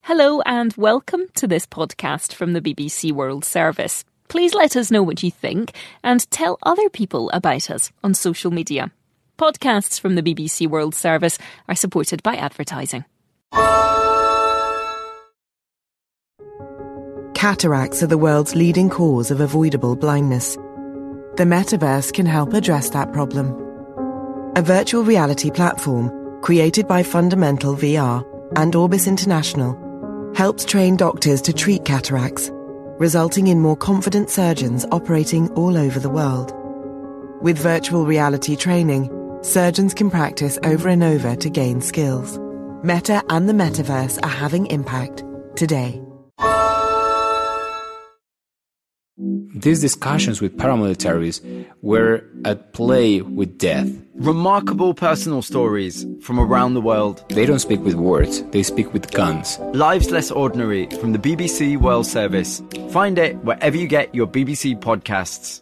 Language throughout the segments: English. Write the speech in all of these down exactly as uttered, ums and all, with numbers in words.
Hello and welcome to this podcast from the B B C World Service. Please let us know what you think and tell other people about us on social media. Podcasts from the B B C World Service are supported by advertising. Cataracts are the world's leading cause of avoidable blindness. The metaverse can help address that problem. A virtual reality platform created by Fundamental V R and Orbis International helps train doctors to treat cataracts, resulting in more confident surgeons operating all over the world. With virtual reality training, surgeons can practice over and over to gain skills. Meta and the metaverse are having impact today. These discussions with paramilitaries were at play with death. Remarkable personal stories from around the world. They don't speak with words, they speak with guns. Lives Less Ordinary from the B B C World Service. Find it wherever you get your B B C podcasts.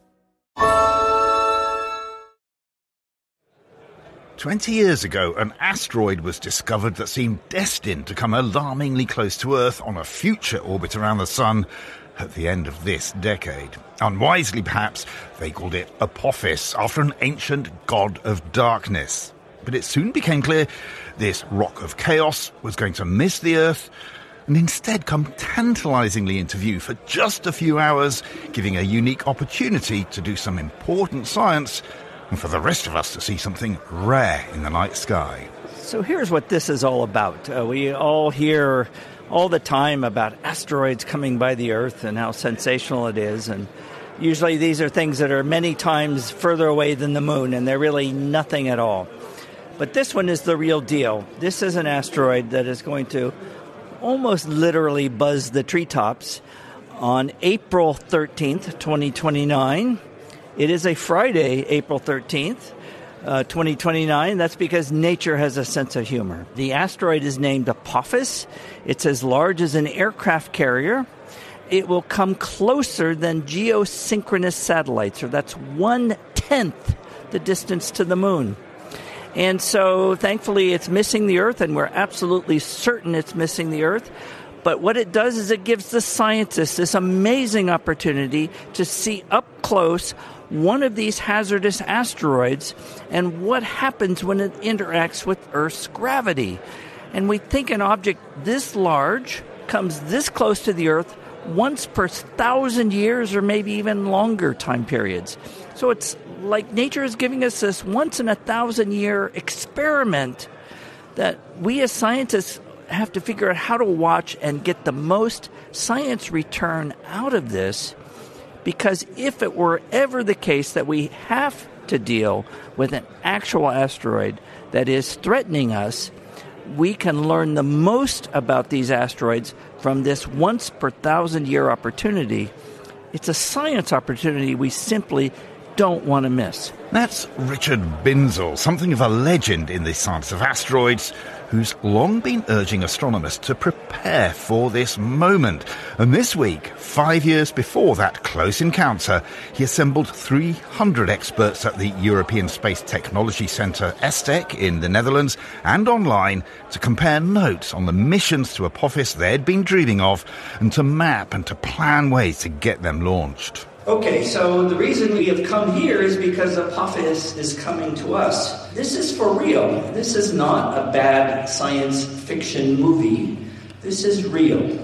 Twenty years ago, an asteroid was discovered that seemed destined to come alarmingly close to Earth on a future orbit around the Sun at the end of this decade. Unwisely, perhaps, they called it Apophis, after an ancient god of darkness. But it soon became clear this rock of chaos was going to miss the Earth and instead come tantalizingly into view for just a few hours, giving a unique opportunity to do some important science and for the rest of us to see something rare in the night sky. So here's what this is all about. Uh, we all hear all the time about asteroids coming by the Earth and how sensational it is. And usually these are things that are many times further away than the moon, and they're really nothing at all. But this one is the real deal. This is an asteroid that is going to almost literally buzz the treetops on April thirteenth, twenty twenty-nine. It is a Friday, April thirteenth. Uh, twenty twenty-nine. That's because nature has a sense of humor. The asteroid is named Apophis. It's as large as an aircraft carrier. It will come closer than geosynchronous satellites, or that's one-tenth the distance to the moon. And so, thankfully, it's missing the Earth, and we're absolutely certain it's missing the Earth. But what it does is it gives the scientists this amazing opportunity to see up close one of these hazardous asteroids and what happens when it interacts with Earth's gravity. And we think an object this large comes this close to the Earth once per thousand years or maybe even longer time periods. So it's like nature is giving us this once in a thousand year experiment that we as scientists have to figure out how to watch and get the most science return out of this. Because if it were ever the case that we have to deal with an actual asteroid that is threatening us, we can learn the most about these asteroids from this once per thousand year opportunity. It's a science opportunity we simply don't want to miss. That's Richard Binzel, something of a legend in the science of asteroids, who's long been urging astronomers to prepare for this moment. And this week, five years before that close encounter, he assembled three hundred experts at the European Space Technology Centre, ESTEC, in the Netherlands, and online, to compare notes on the missions to Apophis they'd been dreaming of, and to map and to plan ways to get them launched. Okay, so the reason we have come here is because Apophis is coming to us. This is for real. This is not a bad science fiction movie. This is real.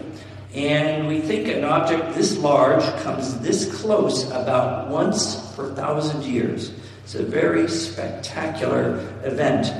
And we think an object this large comes this close about once per thousand years. It's a very spectacular event.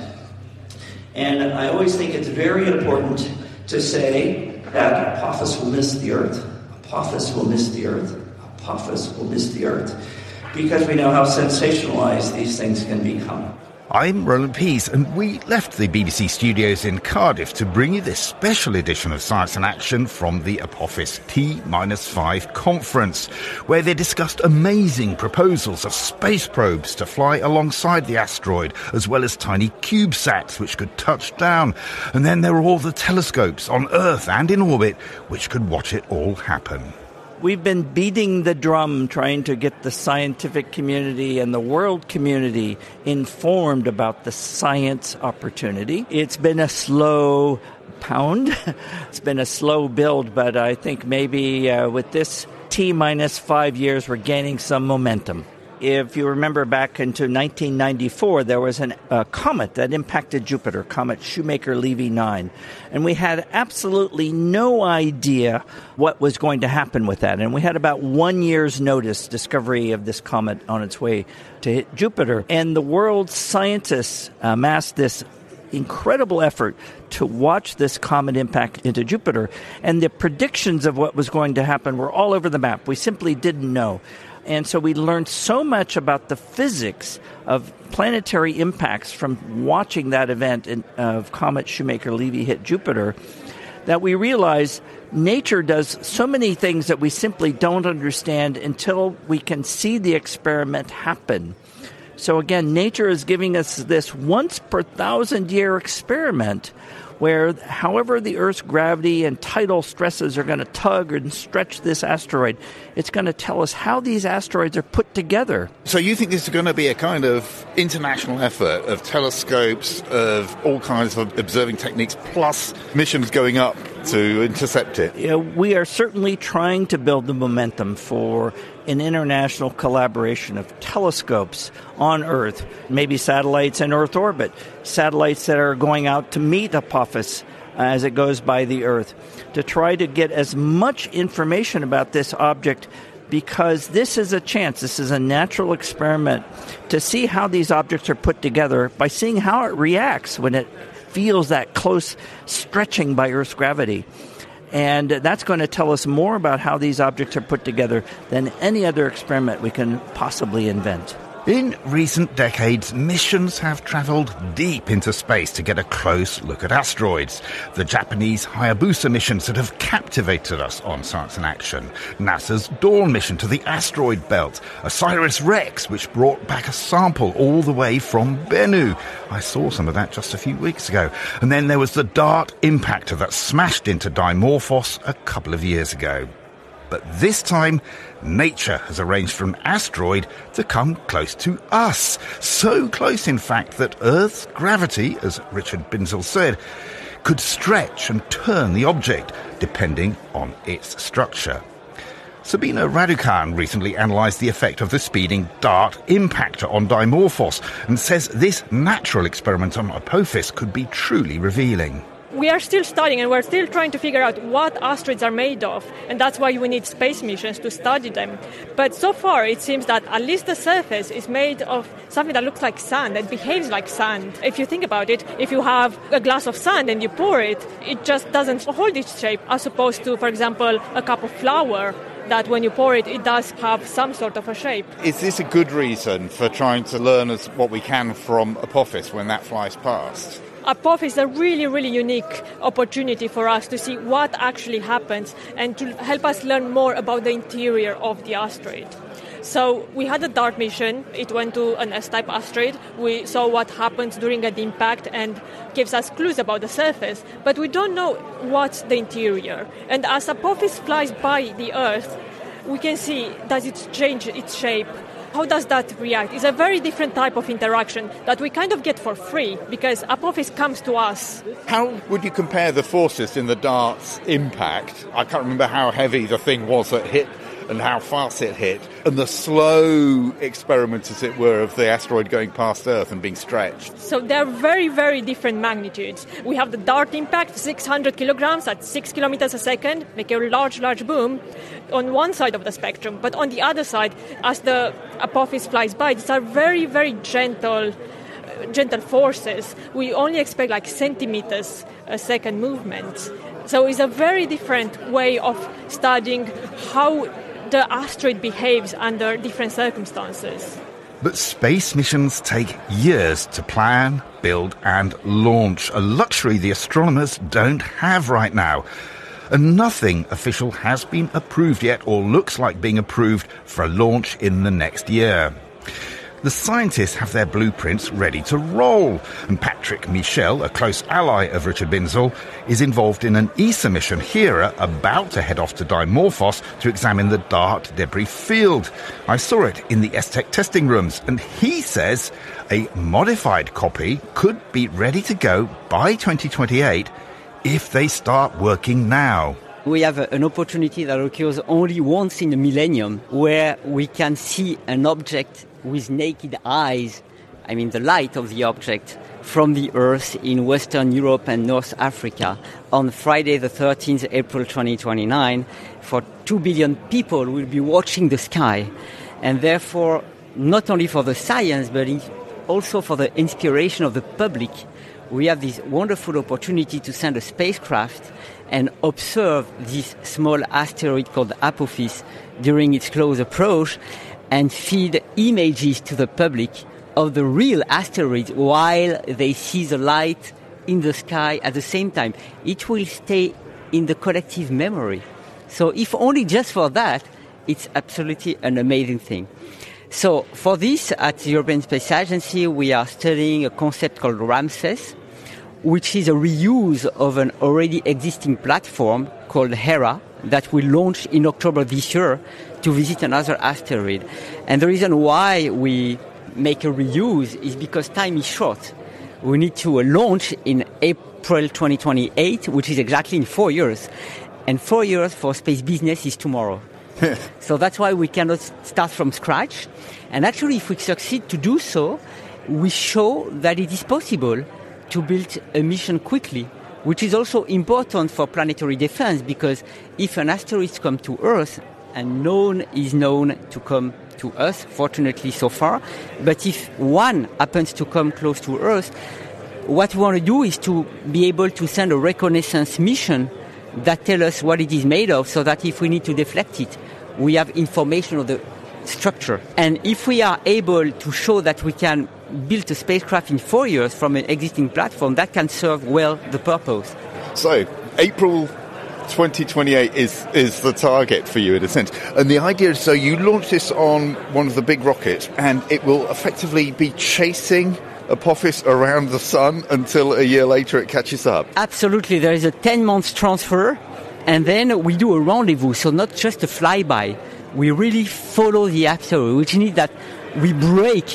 And I always think it's very important to say that Apophis will miss the Earth. Apophis will miss the Earth. Apophis will miss the Earth, because we know how sensationalized these things can become. I'm Roland Pease, and we left the B B C studios in Cardiff to bring you this special edition of Science in Action from the Apophis T five conference, where they discussed amazing proposals of space probes to fly alongside the asteroid, as well as tiny CubeSats which could touch down. And then there were all the telescopes on Earth and in orbit which could watch it all happen. We've been beating the drum trying to get the scientific community and the world community informed about the science opportunity. It's been a slow pound. It's been a slow build, but I think maybe uh, with this T minus five years, we're gaining some momentum. If you remember back into nineteen ninety-four, there was a uh, comet that impacted Jupiter, Comet Shoemaker-Levy nine. And we had absolutely no idea what was going to happen with that. And we had about one year's notice discovery of this comet on its way to hit Jupiter. And the world's scientists amassed this incredible effort to watch this comet impact into Jupiter. And the predictions of what was going to happen were all over the map. We simply didn't know. And so we learned so much about the physics of planetary impacts from watching that event in, of Comet Shoemaker-Levy hit Jupiter that we realized nature does so many things that we simply don't understand until we can see the experiment happen. So again, nature is giving us this once per thousand year experiment where however the Earth's gravity and tidal stresses are going to tug and stretch this asteroid, it's going to tell us how these asteroids are put together. So you think this is going to be a kind of international effort of telescopes, of all kinds of observing techniques, plus missions going up to intercept it? Yeah, we are certainly trying to build the momentum for an international collaboration of telescopes on Earth, maybe satellites in Earth orbit, satellites that are going out to meet Apophis as it goes by the Earth, to try to get as much information about this object, because this is a chance, this is a natural experiment to see how these objects are put together by seeing how it reacts when it feels that close stretching by Earth's gravity. And that's going to tell us more about how these objects are put together than any other experiment we can possibly invent. In recent decades, missions have travelled deep into space to get a close look at asteroids. The Japanese Hayabusa missions that have captivated us on Science in Action. NASA's Dawn mission to the asteroid belt. OSIRIS-REx, which brought back a sample all the way from Bennu. I saw some of that just a few weeks ago. And then there was the DART impactor that smashed into Dimorphos a couple of years ago. But this time, nature has arranged for an asteroid to come close to us. So close, in fact, that Earth's gravity, as Richard Binzel said, could stretch and turn the object, depending on its structure. Sabina Raducan recently analysed the effect of the speeding DART impactor on Dimorphos and says this natural experiment on Apophis could be truly revealing. We are still studying and we're still trying to figure out what asteroids are made of, and that's why we need space missions to study them. But so far it seems that at least the surface is made of something that looks like sand and behaves like sand. If you think about it, if you have a glass of sand and you pour it, it just doesn't hold its shape, as opposed to, for example, a cup of flour, that when you pour it, it does have some sort of a shape. Is this a good reason for trying to learn as what we can from Apophis when that flies past? Apophis is a really, really unique opportunity for us to see what actually happens and to help us learn more about the interior of the asteroid. So we had a DART mission. It went to an S-type asteroid. We saw what happens during an impact and gives us clues about the surface, but we don't know what's the interior. And as Apophis flies by the Earth, we can see, does it change its shape? How does that react? It's a very different type of interaction that we kind of get for free because Apophis comes to us. How would you compare the forces in the DART's impact? I can't remember how heavy the thing was that hit and how fast it hit, and the slow experiment, as it were, of the asteroid going past Earth and being stretched. So they're very, very different magnitudes. We have the DART impact, six hundred kilograms at six kilometers a second, make a large, large boom on one side of the spectrum. But on the other side, as the Apophis flies by, these are very, very gentle, uh, gentle forces. We only expect like centimeters a second movement. So it's a very different way of studying how the asteroid behaves under different circumstances. But space missions take years to plan, build and launch, a luxury the astronomers don't have right now. And nothing official has been approved yet or looks like being approved for a launch in the next year. The scientists have their blueprints ready to roll, and Patrick Michel, a close ally of Richard Binzel, is involved in an E S A mission Hera about to head off to Dimorphos to examine the DART debris field. I saw it in the ESTEC testing rooms, and he says a modified copy could be ready to go by twenty twenty-eight if they start working now. We have an opportunity that occurs only once in a millennium, where we can see an object with naked eyes, I mean the light of the object, from the Earth in Western Europe and North Africa on Friday the thirteenth of April twenty twenty-nine. For two billion people will be watching the sky. And therefore, not only for the science, but also for the inspiration of the public, we have this wonderful opportunity to send a spacecraft and observe this small asteroid called Apophis during its close approach and feed images to the public of the real asteroid while they see the light in the sky at the same time. It will stay in the collective memory. So if only just for that, it's absolutely an amazing thing. So for this, at the European Space Agency, we are studying a concept called Ramses, which is a reuse of an already existing platform called Hera that will launch in October this year to visit another asteroid. And the reason why we make a reuse is because time is short. We need to launch in April twenty twenty-eight, which is exactly in four years. And four years for space business is tomorrow. So that's why we cannot start from scratch. And actually, if we succeed to do so, we show that it is possible to build a mission quickly, which is also important for planetary defense, because if an asteroid comes to Earth, and none is known to come to us, fortunately so far, but if one happens to come close to Earth, what we want to do is to be able to send a reconnaissance mission that tells us what it is made of, so that if we need to deflect it, we have information of the structure. And if we are able to show that we can build a spacecraft in four years from an existing platform, that can serve well the purpose. So, April twenty twenty-eight is, is the target for you in a sense. And the idea is, so you launch this on one of the big rockets, and it will effectively be chasing Apophis around the sun until a year later it catches up. Absolutely. There is a ten-month transfer, and then we do a rendezvous, so not just a flyby. We really follow the asteroid, which means that we brake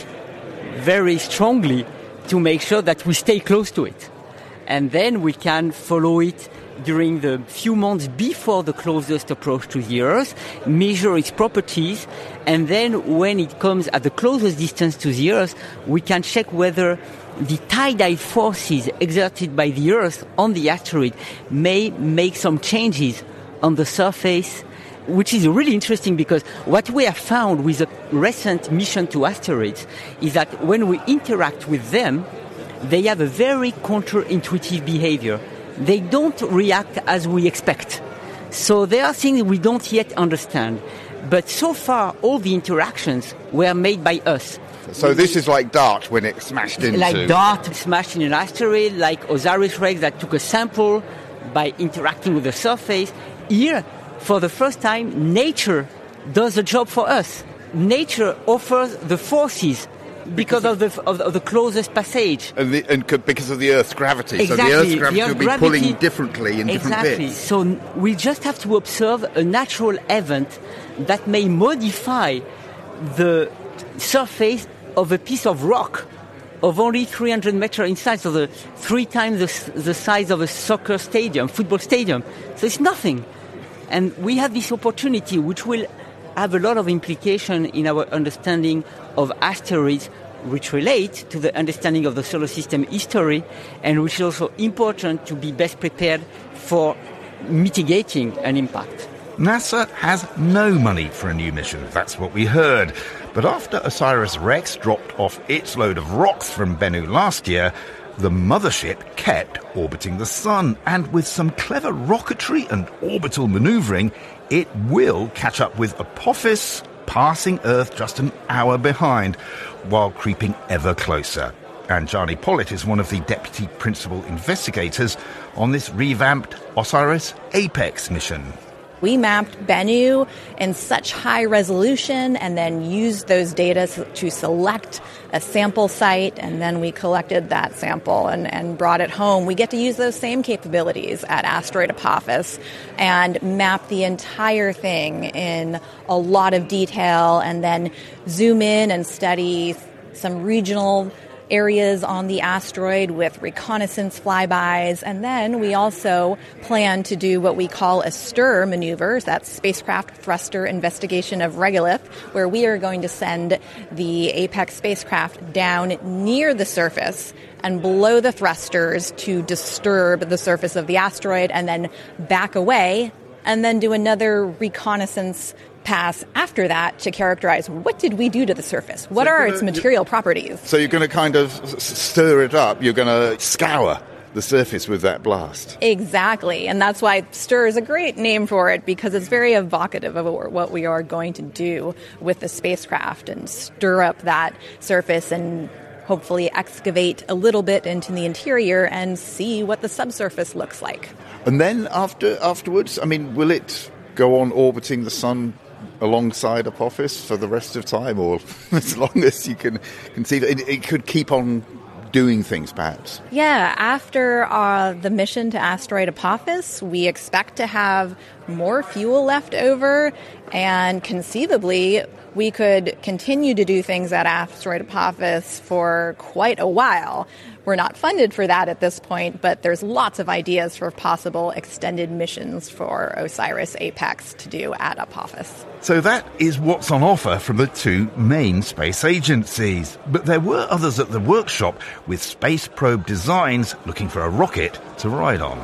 very strongly to make sure that we stay close to it. And then we can follow it during the few months before the closest approach to the Earth, measure its properties, and then when it comes at the closest distance to the Earth, we can check whether the tidal forces exerted by the Earth on the asteroid may make some changes on the surface, which is really interesting, because what we have found with a recent mission to asteroids is that when we interact with them, they have a very counterintuitive behavior. They don't react as we expect. So there are things we don't yet understand. But so far, all the interactions were made by us. So this is like DART when it smashed into... Like DART smashed in an asteroid, like OSIRIS-REx that took a sample by interacting with the surface. Here, for the first time, nature does the job for us. Nature offers the forces because, because of the of, of the closest passage, and, the, and c- because of the Earth's gravity. Exactly. So the Earth's gravity the Earth will be gravity, pulling differently in different exactly. bits. So we just have to observe a natural event that may modify the surface of a piece of rock of only three hundred meters in size, so the three times the, the size of a soccer stadium, football stadium. So it's nothing. And we have this opportunity, which will have a lot of implication in our understanding of asteroids, which relate to the understanding of the solar system history, and which is also important to be best prepared for mitigating an impact. NASA has no money for a new mission, that's what we heard. But after OSIRIS-REx dropped off its load of rocks from Bennu last year, the mothership kept orbiting the Sun, and with some clever rocketry and orbital manoeuvring, it will catch up with Apophis, passing Earth just an hour behind, while creeping ever closer. And Gianni Pollitt is one of the deputy principal investigators on this revamped OSIRIS-APEX mission. We mapped Bennu in such high resolution and then used those data to select a sample site, and then we collected that sample and, and brought it home. We get to use those same capabilities at Asteroid Apophis and map the entire thing in a lot of detail and then zoom in and study some regional areas on the asteroid with reconnaissance flybys. And then we also plan to do what we call a STIR maneuver, that's Spacecraft Thruster Investigation of Regolith, where we are going to send the APEX spacecraft down near the surface and below the thrusters to disturb the surface of the asteroid and then back away and then do another reconnaissance pass after that to characterize what did we do to the surface? What so are gonna, its material properties? So you're going to kind of stir it up. You're going to scour the surface with that blast. Exactly. And that's why STIR is a great name for it, because it's very evocative of what we are going to do with the spacecraft and stir up that surface and hopefully excavate a little bit into the interior and see what the subsurface looks like. And then after afterwards, I mean, will it go on orbiting the sun alongside Apophis for the rest of time, or as long as you can conceive it, it could keep on doing things, perhaps? Yeah, after uh, the mission to Asteroid Apophis, we expect to have more fuel left over, and conceivably we could continue to do things at Asteroid Apophis for quite a while. We're not funded for that at this point, but there's lots of ideas for possible extended missions for OSIRIS-APEX to do at Apophis. So that is what's on offer from the two main space agencies. But there were others at the workshop with space probe designs looking for a rocket to ride on.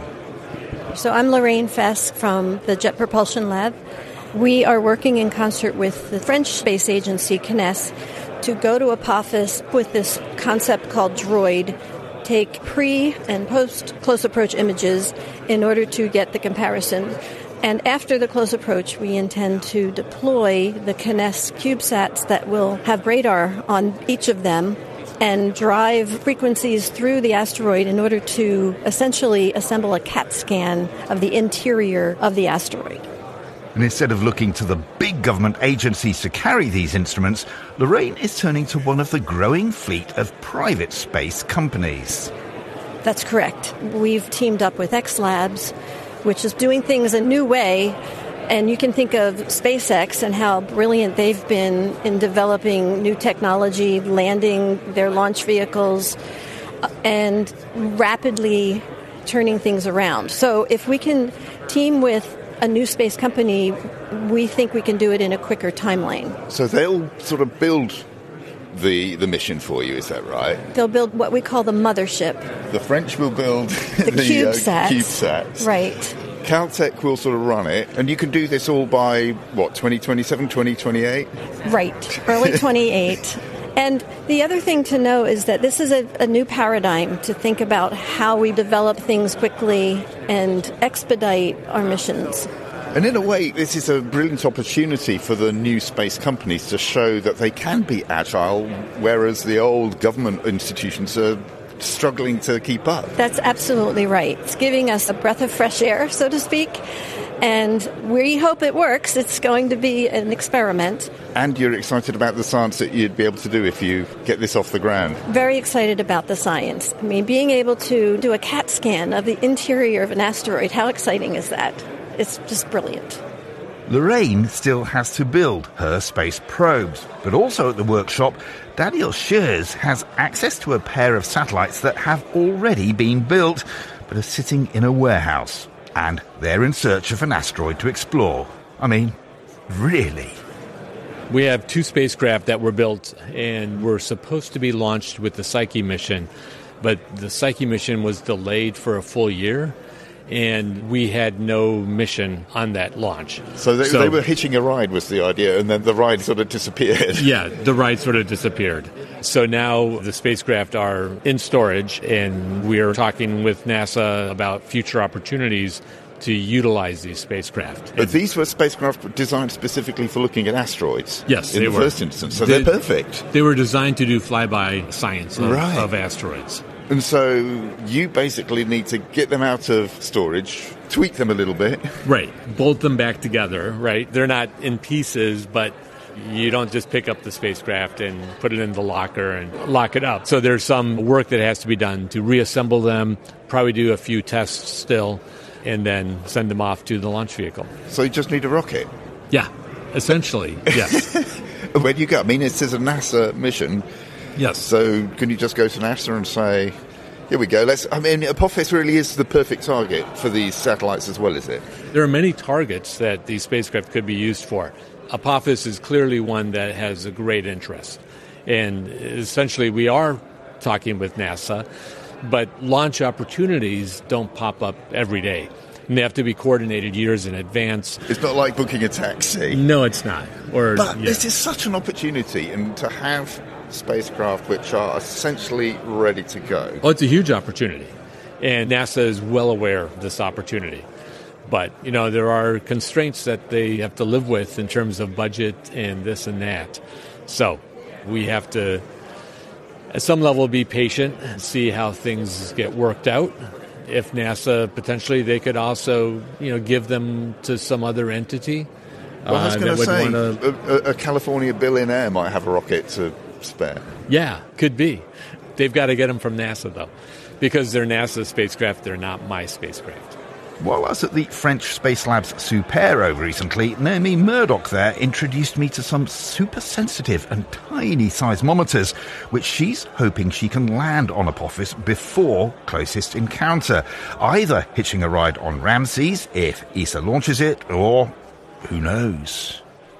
So I'm Lorraine Fesk from the Jet Propulsion Lab. We are working in concert with the French space agency, CNES, to go to Apophis with this concept called DROID, take pre- and post-close approach images in order to get the comparison. And after the close approach, we intend to deploy the CNES CubeSats that will have radar on each of them and drive frequencies through the asteroid in order to essentially assemble a CAT scan of the interior of the asteroid. And instead of looking to the big government agencies to carry these instruments, Lorraine is turning to one of the growing fleet of private space companies. That's correct. We've teamed up with X Labs, which is doing things a new way. And you can think of SpaceX and how brilliant they've been in developing new technology, landing their launch vehicles, and rapidly turning things around. So if we can team with a new space company, we think we can do it in a quicker timeline. So they'll sort of build the the mission for you, is that right? They'll build what we call the mothership. The French will build the, the CubeSats. Uh, CubeSats. Right. Caltech will sort of run it, and you can do this all by, what, twenty twenty-seven, twenty twenty-eight? Right, early twenty-eight. And the other thing to know is that this is a, a new paradigm to think about how we develop things quickly and expedite our missions. And in a way, this is a brilliant opportunity for the new space companies to show that they can be agile, whereas the old government institutions are struggling to keep up. That's absolutely right. It's giving us a breath of fresh air, so to speak. And we hope it works. It's going to be an experiment. And you're excited about the science that you'd be able to do if you get this off the ground. Very excited about the science. I mean, being able to do a CAT scan of the interior of an asteroid, how exciting is that? It's just brilliant. Lorraine still has to build her space probes, but also at the workshop, Daniel Scherz has access to a pair of satellites that have already been built, but are sitting in a warehouse. And they're in search of an asteroid to explore. I mean, really? We have two spacecraft that were built and were supposed to be launched with the Psyche mission, but the Psyche mission was delayed for a full year, and we had no mission on that launch. So they, so they were hitching a ride was the idea, and then the ride sort of disappeared. Yeah, the ride sort of disappeared. So now the spacecraft are in storage, and we are talking with NASA about future opportunities to utilize these spacecraft. But these were spacecraft designed specifically for looking at asteroids. Yes, in they the were. first instance, so they, they're perfect. They were designed to do flyby science of, right. of asteroids. And so you basically need to get them out of storage, tweak them a little bit. Right. Bolt them back together, right? They're not in pieces, but you don't just pick up the spacecraft and put it in the locker and lock it up. So there's some work that has to be done to reassemble them, probably do a few tests still, and then send them off to the launch vehicle. So you just need a rocket? Yeah, essentially, yes. Where do you go? I mean, this is a NASA mission. Yes. So can you just go to NASA and say, here we go. Let's. I mean, Apophis really is the perfect target for these satellites as well, is it? There are many targets that these spacecraft could be used for. Apophis is clearly one that has a great interest. And essentially, we are talking with NASA, but launch opportunities don't pop up every day. And they have to be coordinated years in advance. It's not like booking a taxi. No, it's not. Or, but yeah. This is such an opportunity, and to have spacecraft which are essentially ready to go. Oh, it's a huge opportunity. And NASA is well aware of this opportunity. But, you know, there are constraints that they have to live with in terms of budget and this and that. So we have to, at some level, be patient and see how things get worked out. If NASA, potentially, they could also, you know, give them to some other entity. Well, I was uh, going to say, wanna... a, a California billionaire might have a rocket to spare. Yeah, could be. They've got to get them from NASA, though. Because they're NASA spacecraft, they're not my spacecraft. While I was at the French Space Labs Super over recently, Naomi Murdoch there introduced me to some super sensitive and tiny seismometers, which she's hoping she can land on Apophis before closest encounter, either hitching a ride on Ramses if E S A launches it, or who knows.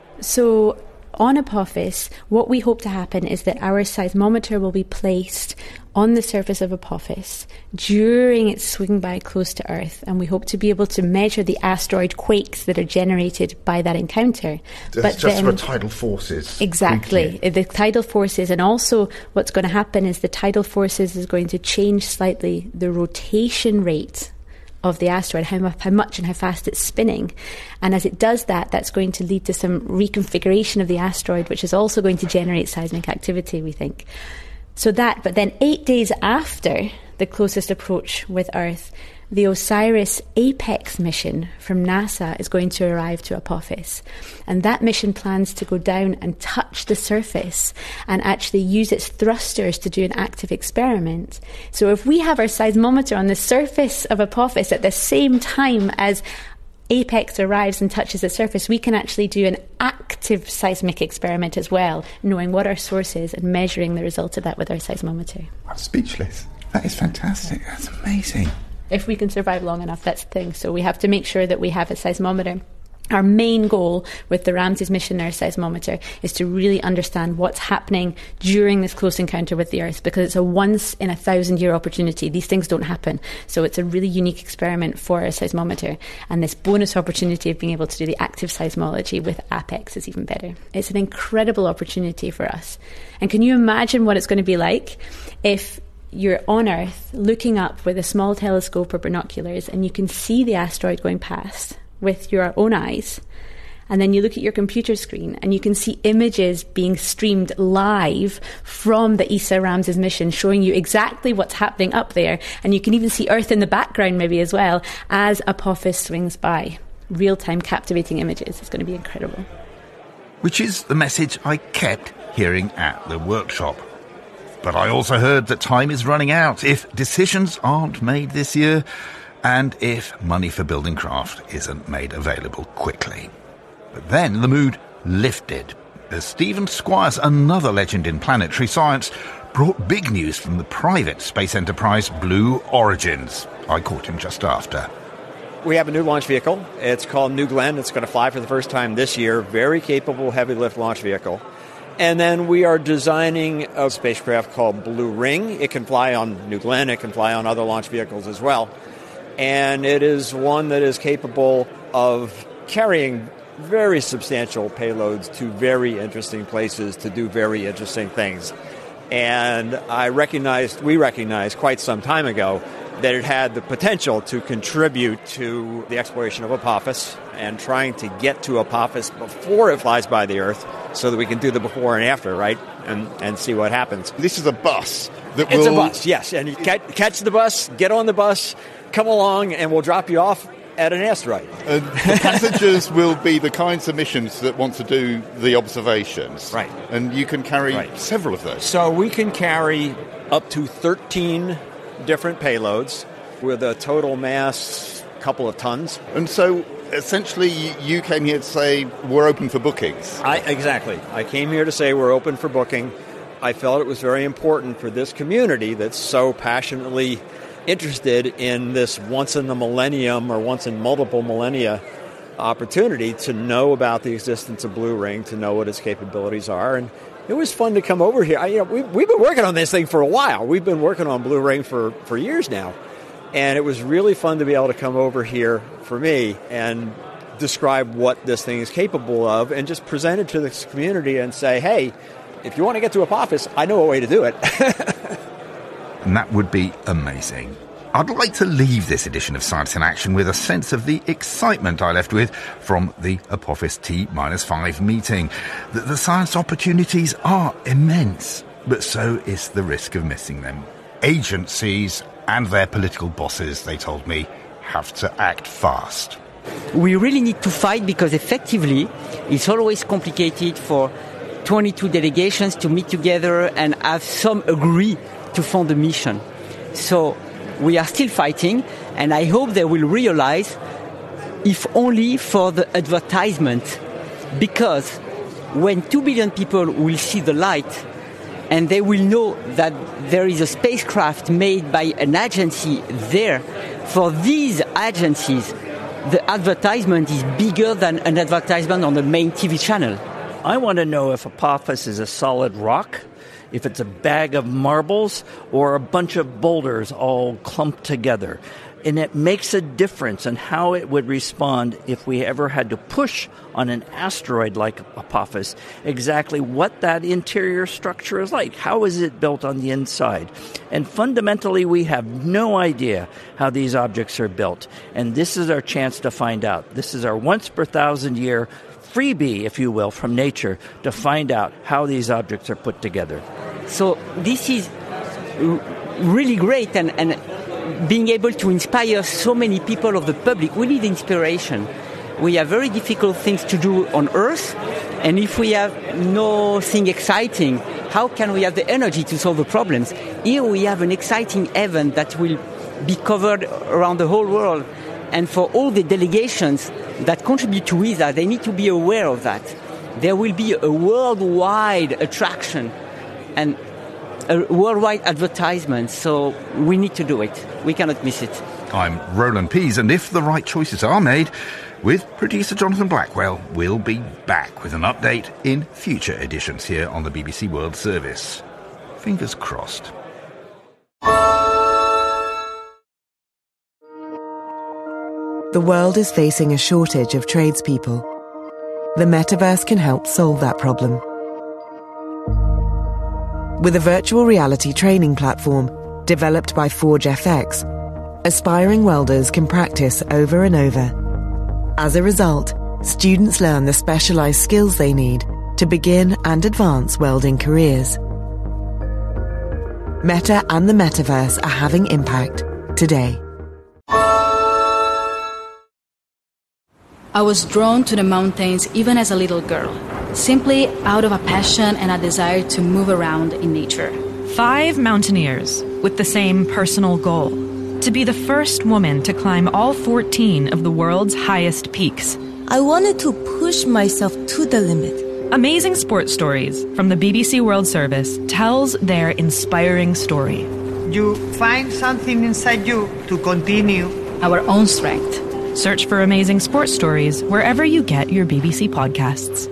So on Apophis, what we hope to happen is that our seismometer will be placed on the surface of Apophis during its swing by close to Earth, and we hope to be able to measure the asteroid quakes that are generated by that encounter. Just, but just then, for tidal forces. Exactly. The tidal forces, and also what's going to happen is the tidal forces is going to change slightly the rotation rate of the asteroid, how, how much and how fast it's spinning. And as it does that, that's going to lead to some reconfiguration of the asteroid, which is also going to generate seismic activity, we think. So that, but then eight days after the closest approach with Earth, the OSIRIS-APEX mission from NASA is going to arrive to Apophis. And that mission plans to go down and touch the surface and actually use its thrusters to do an active experiment. So if we have our seismometer on the surface of Apophis at the same time as APEX arrives and touches the surface, we can actually do an active seismic experiment as well, knowing what our source is and measuring the result of that with our seismometer. I'm speechless. That is fantastic. That's amazing. If we can survive long enough, that's the thing. So we have to make sure that we have a seismometer. Our main goal with the Ramses mission, our seismometer, is to really understand what's happening during this close encounter with the Earth, because it's a once in a thousand year opportunity. These things don't happen. So it's a really unique experiment for a seismometer. And this bonus opportunity of being able to do the active seismology with APEX is even better. It's an incredible opportunity for us. And can you imagine what it's going to be like if you're on Earth looking up with a small telescope or binoculars and you can see the asteroid going past with your own eyes, and then you look at your computer screen and you can see images being streamed live from the E S A Ramses mission showing you exactly what's happening up there, and you can even see Earth in the background maybe as well as Apophis swings by. Real-time captivating images. It's going to be incredible. Which is the message I kept hearing at the workshop. But I also heard that time is running out if decisions aren't made this year, and if money for building craft isn't made available quickly. But then the mood lifted as Stephen Squires, another legend in planetary science, brought big news from the private space enterprise Blue Origins. I caught him just after. We have a new launch vehicle. It's called New Glenn. It's going to fly for the first time this year. Very capable heavy lift launch vehicle. And then we are designing a spacecraft called Blue Ring. It can fly on New Glenn. It can fly on other launch vehicles as well. And it is one that is capable of carrying very substantial payloads to very interesting places to do very interesting things. And I recognized, we recognized quite some time ago that it had the potential to contribute to the exploration of Apophis and trying to get to Apophis before it flies by the Earth so that we can do the before and after, right? and, and see what happens. This is a bus that It's will... a bus, yes. And you catch, catch the bus, get on the bus, come along, and we'll drop you off at an asteroid. And the passengers will be the kinds of missions that want to do the observations. Right. And you can carry Right. several of those. So we can carry up to thirteen different payloads with a total mass couple of tons. And so essentially you came here to say we're open for bookings. I, exactly. I came here to say we're open for booking. I felt it was very important for this community that's so passionately interested in this once in a millennium or once in multiple millennia opportunity to know about the existence of Blue Ring, to know what its capabilities are. And it was fun to come over here. I, you know, we, we've been working on this thing for a while. We've been working on Blue Ring for, for years now. And it was really fun to be able to come over here for me and describe what this thing is capable of and just present it to this community and say, hey, if you want to get to Apophis, I know a way to do it. And that would be amazing. I'd like to leave this edition of Science in Action with a sense of the excitement I left with from the Apophis T five meeting. That the science opportunities are immense, but so is the risk of missing them. Agencies and their political bosses, they told me, have to act fast. We really need to fight because effectively it's always complicated for twenty-two delegations to meet together and have some agree to fund a mission. So we are still fighting, and I hope they will realize, if only for the advertisement, because when two billion people will see the light and they will know that there is a spacecraft made by an agency there, for these agencies, the advertisement is bigger than an advertisement on the main T V channel. I want to know if Apophis is a solid rock, if it's a bag of marbles, or a bunch of boulders all clumped together. And it makes a difference in how it would respond if we ever had to push on an asteroid like Apophis, exactly what that interior structure is like. How is it built on the inside? And fundamentally, we have no idea how these objects are built. And this is our chance to find out. This is our once per thousand year freebie, if you will, from nature to find out how these objects are put together. So this is really great, and, and being able to inspire so many people of the public. We need inspiration. We have very difficult things to do on Earth, and if we have nothing exciting, how can we have the energy to solve the problems? Here we have an exciting event that will be covered around the whole world, and for all the delegations that contribute to E S A, they need to be aware of that. There will be a worldwide attraction and a worldwide advertisement, so we need to do it. We cannot miss it. I'm Roland Pease, and if the right choices are made, with producer Jonathan Blackwell, we'll be back with an update in future editions here on the B B C World Service. Fingers crossed. The world is facing a shortage of tradespeople. The metaverse can help solve that problem. With a virtual reality training platform developed by Forge F X, aspiring welders can practice over and over. As a result, students learn the specialized skills they need to begin and advance welding careers. Meta and the metaverse are having impact today. I was drawn to the mountains even as a little girl, simply out of a passion and a desire to move around in nature. Five mountaineers with the same personal goal: to be the first woman to climb all fourteen of the world's highest peaks. I wanted to push myself to the limit. Amazing Sports Stories from the B B C World Service tells their inspiring story. You find something inside you to continue. Our own strength. Search for Amazing Sports Stories wherever you get your B B C podcasts.